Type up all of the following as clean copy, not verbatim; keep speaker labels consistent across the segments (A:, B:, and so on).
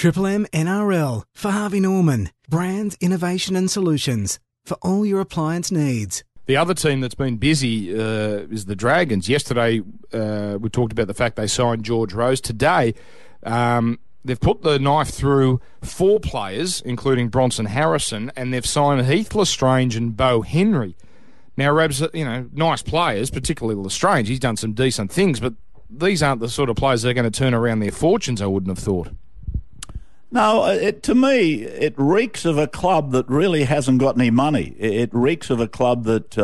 A: Triple M NRL for Harvey Norman. Brands, innovation and solutions for all your appliance needs.
B: The other team that's been busy is the Dragons. Yesterday, we talked about the fact they signed George Rose. Today, they've put the knife through 4 players, including Bronson Harrison, and they've signed Heath Lestrange and Beau Henry. Now, Rabs, nice players, particularly Lestrange. He's done some decent things, but these aren't the sort of players that are going to turn around their fortunes, I wouldn't have thought.
C: No, to me, it reeks of a club that really hasn't got any money. It reeks of a club that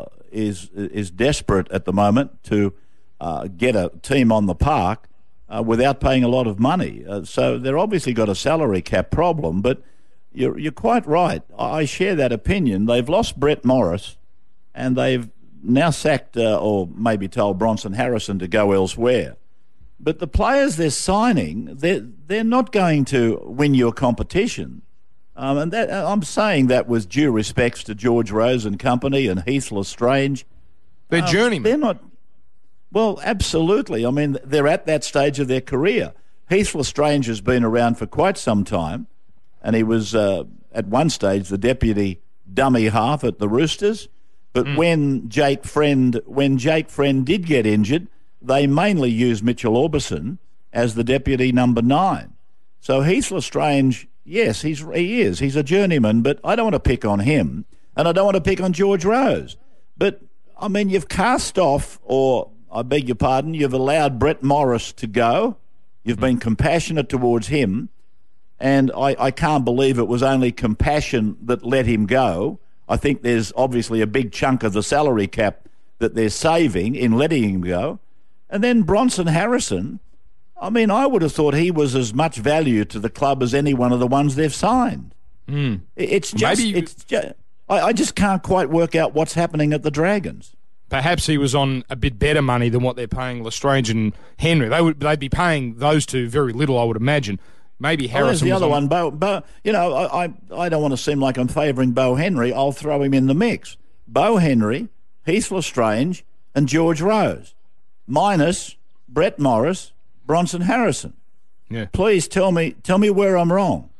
C: is desperate at the moment to get a team on the park without paying a lot of money. So they've obviously got a salary cap problem, but you're quite right. I share that opinion. They've lost Brett Morris, and they've now sacked or maybe told Bronson Harrison to go elsewhere. But the players they're signing, they're not going to win you a competition. And that I'm saying that with due respects to George Rose and company and Heath Lestrange.
B: They're journeymen.
C: They're not. Well, absolutely. I mean, they're at that stage of their career. Heath Lestrange has been around for quite some time, and he was at one stage the deputy dummy half at the Roosters. But when Jake Friend did get injured, they mainly used Mitchell Orbison as the deputy number 9. So Heath Lestrange, yes, he is. He's a journeyman, but I don't want to pick on him, and I don't want to pick on George Rose. But, I mean, you've cast off, or I beg your pardon, you've allowed Brett Morris to go. You've been compassionate towards him, and I can't believe it was only compassion that let him go. I think there's obviously a big chunk of the salary cap that they're saving in letting him go. And then Bronson Harrison, I mean, I would have thought he was as much value to the club as any one of the ones they've signed. It's just, I just can't quite work out what's happening at the Dragons.
B: Perhaps he was on a bit better money than what they're paying Lestrange and Henry. They'd be paying those two very little, I would imagine. Maybe Harrison.
C: There's the other one, Beau. I don't want to seem like I'm favouring Beau Henry. I'll throw him in the mix. Beau Henry, Heath Lestrange, and George Rose, minus Brett Morris, Bronson Harrison.
B: Yeah.
C: Please tell me where I'm wrong.